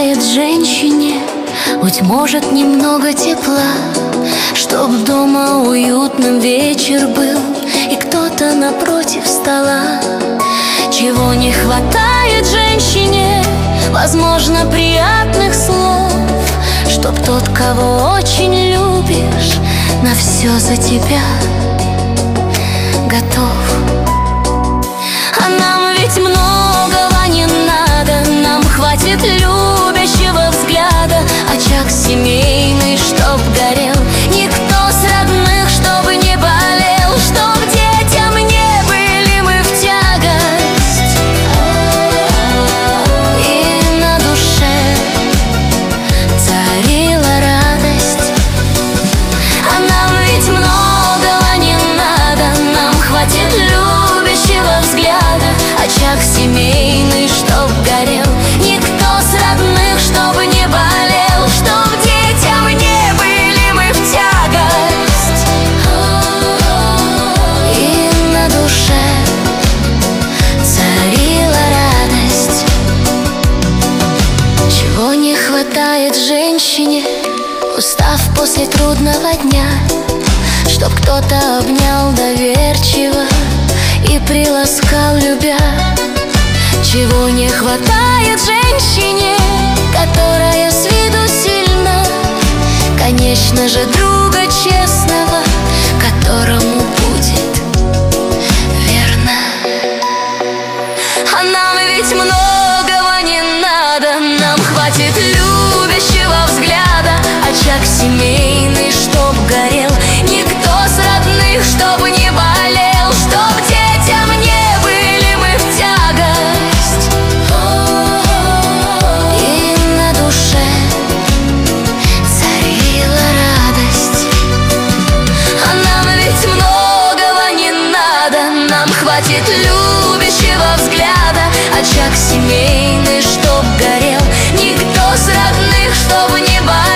хватает женщине, быть может, немного тепла, чтоб дома уютным вечер был и кто-то напротив стола. Чего не хватает женщине? Возможно, приятных слов, чтоб тот, кого очень любишь, на все за тебя готов. А нам ведь многого не надо, нам хватит любящего взгляда, очаг семейный, чтоб горел, никто с родных, чтобы не болел, чтоб детям не были мы в тягость, и на душе царила радость. А нам ведь многого не надо, нам хватит любящего взгляда, очаг семейный, чтоб горел, никто с родных, чтобы не болел, чтоб детям не были мы в тягость, и на душе царила радость. Чего не хватает женщине, устав после трудного дня, чтоб кто-то обнял доверчиво и приласкал, любя. Чего не хватает женщине, которая с виду сильна, конечно же, друга честного, которому будет верна. А нам ведь многого не надо, нам хватит любящего взгляда, очаг семейный, чтоб горел, никто с родных, чтобы не болел, чтоб детям не были мы в тягость, и на душе царила радость. А нам ведь многого не надо, нам хватит любящего взгляда, очаг семейный, чтоб горел, никто с родных, чтобы не болел,